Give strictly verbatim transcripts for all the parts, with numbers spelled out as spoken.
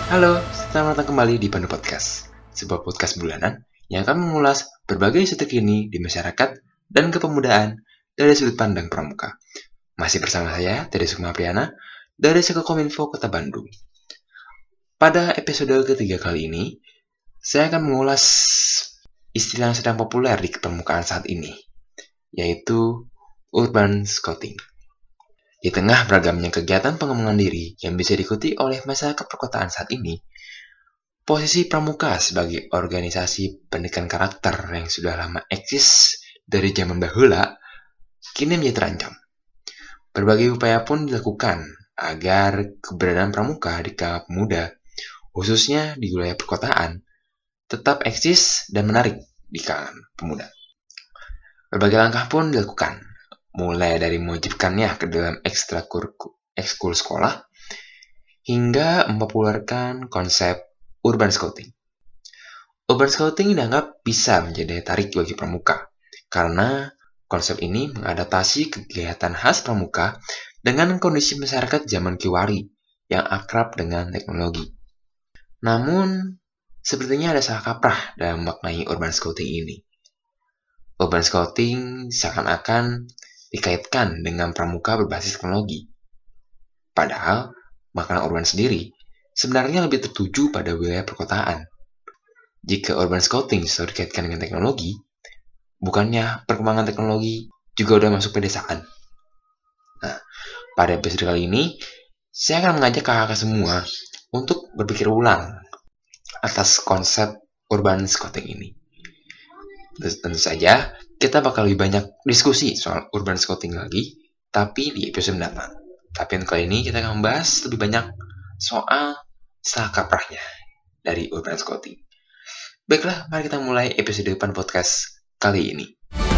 Halo, selamat datang kembali di Pandu Podcast, sebuah podcast bulanan yang akan mengulas berbagai isu terkini di masyarakat dan kepemudaan dari sudut pandang pramuka. Masih bersama saya, Teddy Sukma Priana, dari Sekokominfo Kota Bandung. Pada episode ketiga kali ini, saya akan mengulas istilah yang sedang populer di permukaan saat ini, yaitu urban scouting. Di tengah beragamnya kegiatan pengembangan diri yang bisa diikuti oleh masyarakat perkotaan saat ini, posisi pramuka sebagai organisasi pendidikan karakter yang sudah lama eksis dari zaman bahula, kini menjadi terancam. Berbagai upaya pun dilakukan agar keberadaan pramuka di kalangan pemuda, khususnya di wilayah perkotaan, tetap eksis dan menarik di kalangan pemuda. Berbagai langkah pun dilakukan, mulai dari mewajibkannya ke dalam ekskul sekolah, hingga mempopulerkan konsep urban scouting. Urban scouting dianggap bisa menjadi daya tarik bagi pramuka, karena konsep ini mengadaptasi kegiatan khas pramuka dengan kondisi masyarakat zaman Kiwari yang akrab dengan teknologi. Namun, sepertinya ada salah kaprah dalam memaknai urban scouting ini. Urban scouting seakan-akan dikaitkan dengan pramuka berbasis teknologi. Padahal, makna urban sendiri sebenarnya lebih tertuju pada wilayah perkotaan. Jika urban scouting selalu dikaitkan dengan teknologi, bukannya perkembangan teknologi juga udah masuk pedesaan? Nah, pada episode kali ini, saya akan mengajak kakak-kakak semua untuk berpikir ulang atas konsep urban scouting ini. Tentu saja, kita bakal lebih banyak diskusi soal urban scouting lagi, tapi di episode mendatang. Tapi kali ini kita akan membahas lebih banyak soal salah kaprahnya dari urban scouting. Baiklah, mari kita mulai episode depan podcast kali ini.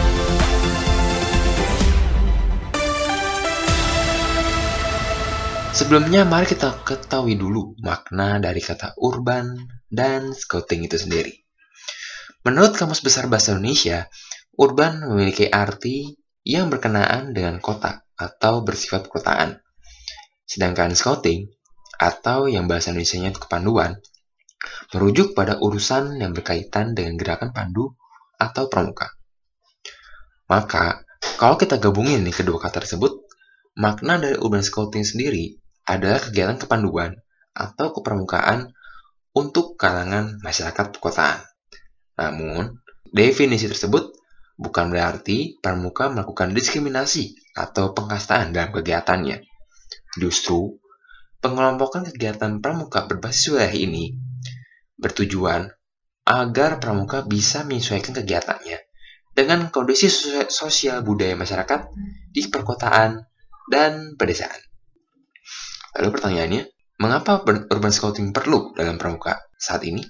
Sebelumnya, mari kita ketahui dulu makna dari kata urban dan scouting itu sendiri. Menurut Kamus Besar Bahasa Indonesia, urban memiliki arti yang berkenaan dengan kota atau bersifat perkotaan. Sedangkan scouting, atau yang bahasa Indonesianya itu kepanduan, merujuk pada urusan yang berkaitan dengan gerakan pandu atau pramuka. Maka, kalau kita gabungin nih kedua kata tersebut, makna dari urban scouting sendiri adalah kegiatan kepanduan atau kepramukaan untuk kalangan masyarakat perkotaan. Namun, definisi tersebut bukan berarti pramuka melakukan diskriminasi atau pengkastaan dalam kegiatannya. Justru, pengelompokan kegiatan pramuka berbasis wilayah ini bertujuan agar pramuka bisa menyesuaikan kegiatannya dengan kondisi sosial budaya masyarakat di perkotaan dan pedesaan. Lalu pertanyaannya, mengapa urban scouting perlu dalam pramuka saat ini?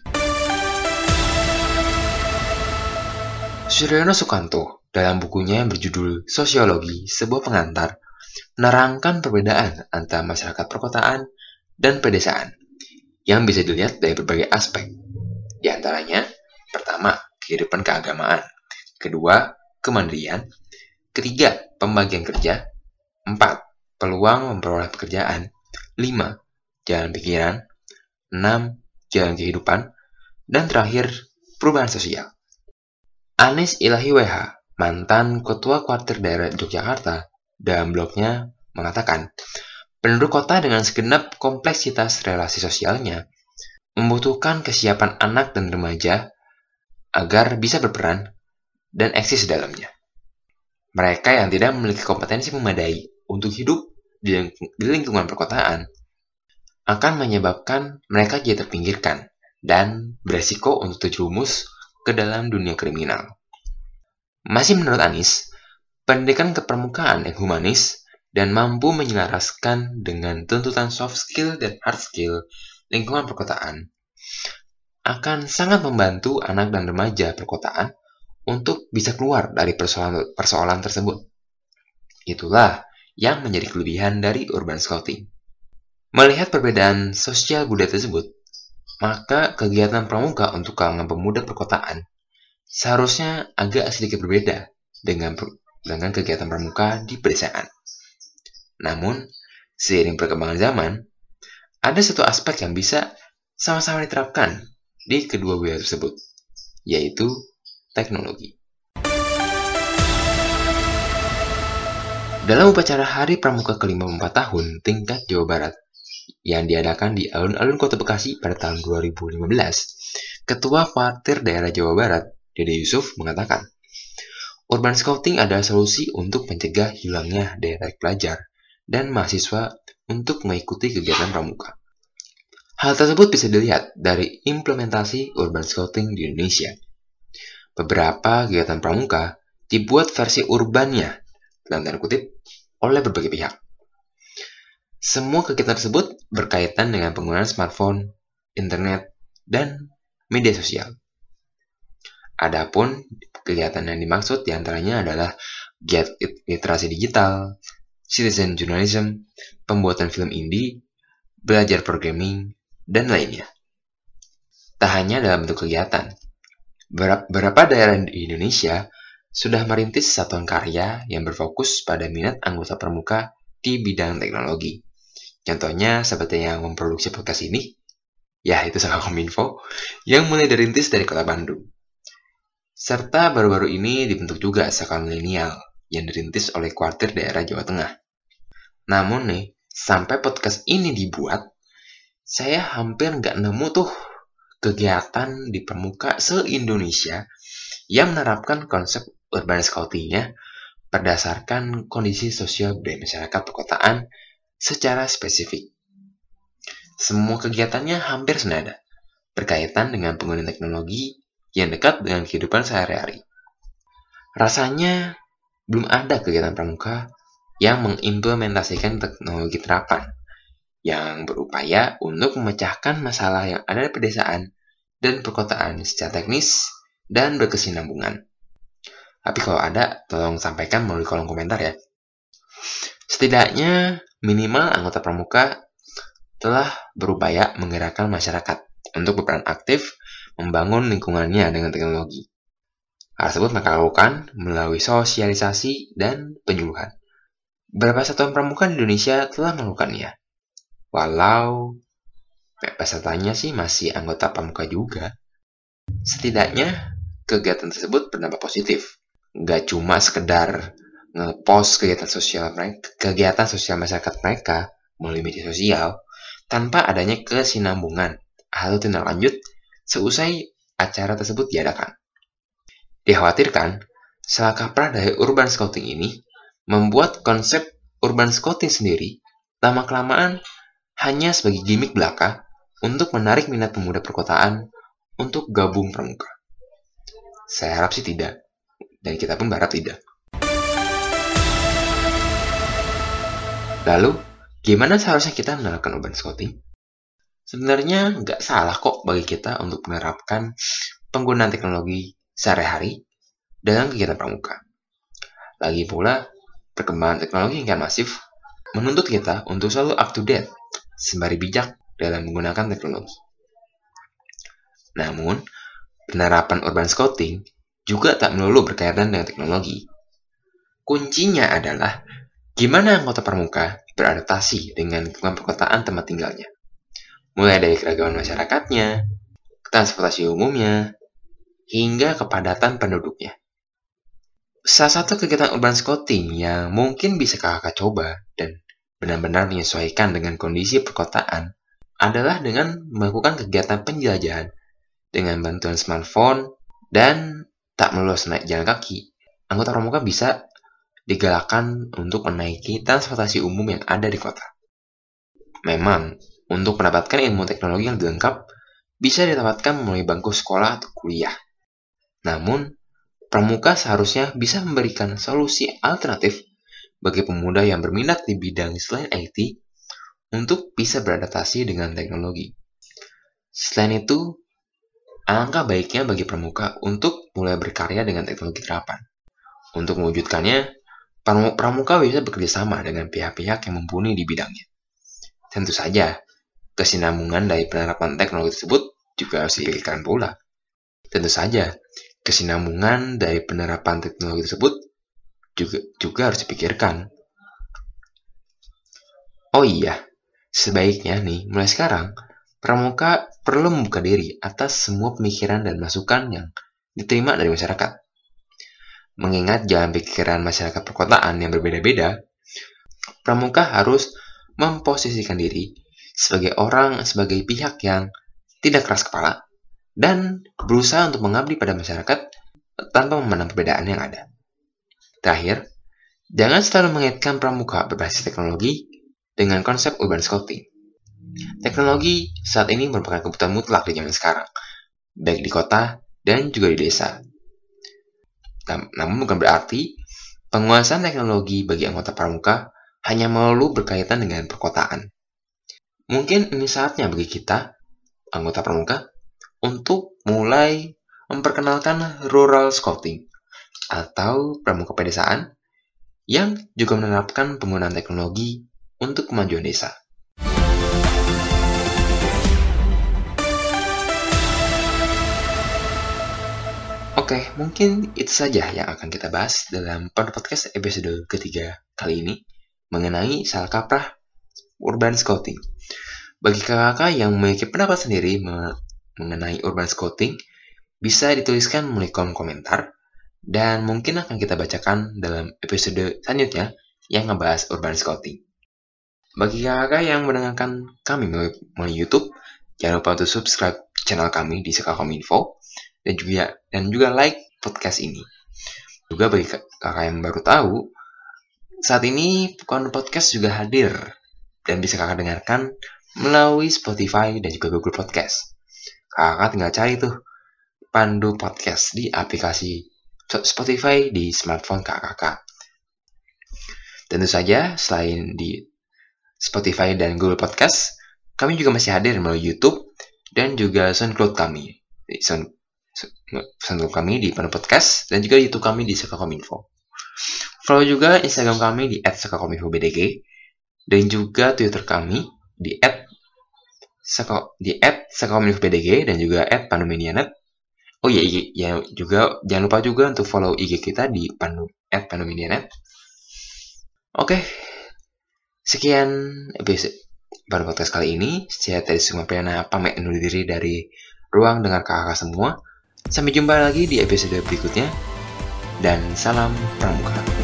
Suryono Sukanto, dalam bukunya yang berjudul Sosiologi, sebuah pengantar, menerangkan perbedaan antara masyarakat perkotaan dan pedesaan yang bisa dilihat dari berbagai aspek. Di antaranya, pertama, kehidupan keagamaan, kedua, kemandirian, ketiga, pembagian kerja, empat, peluang memperoleh pekerjaan, lima, jalan pikiran, enam, jalan kehidupan, dan terakhir, perubahan sosial. Anies Ilahi W H, mantan Ketua Kuartir Daerah Yogyakarta, dalam blognya mengatakan, penduduk kota dengan segenap kompleksitas relasi sosialnya membutuhkan kesiapan anak dan remaja agar bisa berperan dan eksis dalamnya. Mereka yang tidak memiliki kompetensi memadai untuk hidup di lingkungan perkotaan akan menyebabkan mereka jadi terpinggirkan dan beresiko untuk terjerumus ke dalam dunia kriminal. Masih menurut Anies, pendidikan kepramukaan yang humanis dan mampu menyelaraskan dengan tuntutan soft skill dan hard skill lingkungan perkotaan akan sangat membantu anak dan remaja perkotaan untuk bisa keluar dari persoalan, persoalan tersebut. Itulah yang menjadi kelebihan dari urban scouting. Melihat perbedaan sosial budaya tersebut, maka kegiatan pramuka untuk kalangan pemuda perkotaan seharusnya agak sedikit berbeda dengan dengan kegiatan pramuka di pedesaan. Namun, seiring perkembangan zaman, ada satu aspek yang bisa sama-sama diterapkan di kedua wilayah tersebut, yaitu teknologi. Dalam upacara Hari Pramuka ke lima puluh empat tahun tingkat Jawa Barat yang diadakan di alun-alun Kota Bekasi pada tahun dua ribu lima belas, Ketua Kwartir Daerah Jawa Barat, Dede Yusuf, mengatakan, urban scouting adalah solusi untuk mencegah hilangnya daya pelajar dan mahasiswa untuk mengikuti kegiatan pramuka. Hal tersebut bisa dilihat dari implementasi urban scouting di Indonesia. Beberapa kegiatan pramuka dibuat versi urbannya, dalam tanda kutip, oleh berbagai pihak. Semua kegiatan tersebut berkaitan dengan penggunaan smartphone, internet, dan media sosial. Adapun kegiatan yang dimaksud diantaranya adalah giat literasi digital, citizen journalism, pembuatan film indie, belajar programming, dan lainnya. Tak hanya dalam bentuk kegiatan, beberapa daerah di Indonesia sudah merintis satuan karya yang berfokus pada minat anggota pramuka di bidang teknologi. Contohnya seperti yang memproduksi podcast ini, yaitu Sakakominfo, yang mulai dirintis dari Kota Bandung. Serta baru-baru ini dibentuk juga Saka Milenial yang dirintis oleh Kwartir Daerah Jawa Tengah. Namun nih, sampai podcast ini dibuat, saya hampir nggak nemu tuh kegiatan di pramuka se-Indonesia yang menerapkan konsep urban scouting-nya berdasarkan kondisi sosial budaya masyarakat perkotaan secara spesifik. Semua kegiatannya hampir senada, berkaitan dengan penggunaan teknologi yang dekat dengan kehidupan sehari-hari. Rasanya belum ada kegiatan pramuka yang mengimplementasikan teknologi terapan yang berupaya untuk memecahkan masalah yang ada di pedesaan dan perkotaan secara teknis dan berkesinambungan. Tapi kalau ada, tolong sampaikan melalui kolom komentar ya. Setidaknya minimal anggota pramuka telah berupaya menggerakkan masyarakat untuk berperan aktif membangun lingkungannya dengan teknologi. Hal tersebut mereka lakukan melalui sosialisasi dan penyuluhan. Beberapa satuan pramuka di Indonesia telah melakukannya, walau pesertanya sih masih anggota pramuka juga. Setidaknya kegiatan tersebut berdampak positif. Gak cuma sekedar nge-post kegiatan sosial mereka, kegiatan sosial masyarakat mereka melalui media sosial tanpa adanya kesinambungan atau tindak lanjut seusai acara tersebut diadakan. Dikhawatirkan, salah kaprah dari urban scouting ini membuat konsep urban scouting sendiri lama-kelamaan hanya sebagai gimmick belaka untuk menarik minat pemuda perkotaan untuk gabung pramuka. Saya harap sih tidak, dan kita pun berharap tidak. Lalu, gimana seharusnya kita menerapkan urban scouting? Sebenarnya nggak salah kok bagi kita untuk menerapkan penggunaan teknologi sehari-hari dalam kegiatan pramuka. Lagi pula, perkembangan teknologi yang kian masif menuntut kita untuk selalu up to date, sembari bijak dalam menggunakan teknologi. Namun, penerapan urban scouting juga tak melulu berkaitan dengan teknologi. Kuncinya adalah gimana anggota pramuka beradaptasi dengan lingkungan perkotaan tempat tinggalnya. Mulai dari keragaman masyarakatnya, transportasi umumnya, hingga kepadatan penduduknya. Salah satu kegiatan urban scouting yang mungkin bisa kakak coba dan benar-benar menyesuaikan dengan kondisi perkotaan adalah dengan melakukan kegiatan penjelajahan dengan bantuan smartphone dan tak melulu naik jalan kaki. Anggota pramuka bisa digalakkan untuk menaiki transportasi umum yang ada di kota. Memang, untuk mendapatkan ilmu teknologi yang lebih lengkap, bisa didapatkan melalui bangku sekolah atau kuliah. Namun, pramuka seharusnya bisa memberikan solusi alternatif bagi pemuda yang berminat di bidang selain I T untuk bisa beradaptasi dengan teknologi. Selain itu, alangkah baiknya bagi pramuka untuk mulai berkarya dengan teknologi terapan. Untuk mewujudkannya, pramuka bisa bekerjasama dengan pihak-pihak yang mumpuni di bidangnya. Tentu saja, kesinambungan dari penerapan teknologi tersebut juga harus dipikirkan pula. Tentu saja, kesinambungan dari penerapan teknologi tersebut juga, juga harus dipikirkan. Oh iya, sebaiknya nih, mulai sekarang, pramuka perlu membuka diri atas semua pemikiran dan masukan yang diterima dari masyarakat. Mengingat jalan pikiran masyarakat perkotaan yang berbeda-beda, pramuka harus memposisikan diri sebagai orang, sebagai pihak yang tidak keras kepala, dan berusaha untuk mengabdi pada masyarakat tanpa memandang perbedaan yang ada. Terakhir, jangan selalu mengaitkan pramuka berbasis teknologi dengan konsep urban scouting. Teknologi saat ini merupakan kebutuhan mutlak di zaman sekarang, baik di kota dan juga di desa. Namun bukan berarti penguasaan teknologi bagi anggota pramuka hanya melulu berkaitan dengan perkotaan. Mungkin ini saatnya bagi kita, anggota pramuka, untuk mulai memperkenalkan rural scouting atau pramuka pedesaan yang juga menerapkan penggunaan teknologi untuk kemajuan desa. Oke, mungkin itu saja yang akan kita bahas dalam podcast episode ketiga kali ini mengenai salah kaprah urban scouting. Bagi kakak-kakak yang memiliki pendapat sendiri mengenai urban scouting, bisa dituliskan melalui kolom komentar dan mungkin akan kita bacakan dalam episode selanjutnya yang ngebahas urban scouting. Bagi kakak-kakak yang mendengarkan kami melalui YouTube, jangan lupa untuk subscribe channel kami di Sekakominfo dan juga dan juga like podcast ini. Juga bagi kakak yang baru tahu, saat ini Kon Podcast juga hadir dan bisa kakak dengarkan melalui Spotify dan juga Google Podcast. Kakak tinggal cari tuh Pandu Podcast di aplikasi Spotify di smartphone kakak. Tentu saja selain di Spotify dan Google Podcast, kami juga masih hadir melalui YouTube dan juga SoundCloud kami. Sound SoundCloud kami di Pandu Podcast dan juga YouTube kami di Sekakominfo. Follow juga Instagram kami di et sekakominfo b d g dan juga Twitter kami di et di et sekakominfo b d g dan juga et pandumedianet. Oh iya, iya, ya juga jangan lupa juga untuk follow I G kita di pandu et pandumedianet. Oke, sekian episode Pandu Podcast kali ini. Saya Teddy Sukmapriana pamit undur diri dari ruang dengar kakak semua. Sampai jumpa lagi di episode berikutnya. Dan salam pramuka.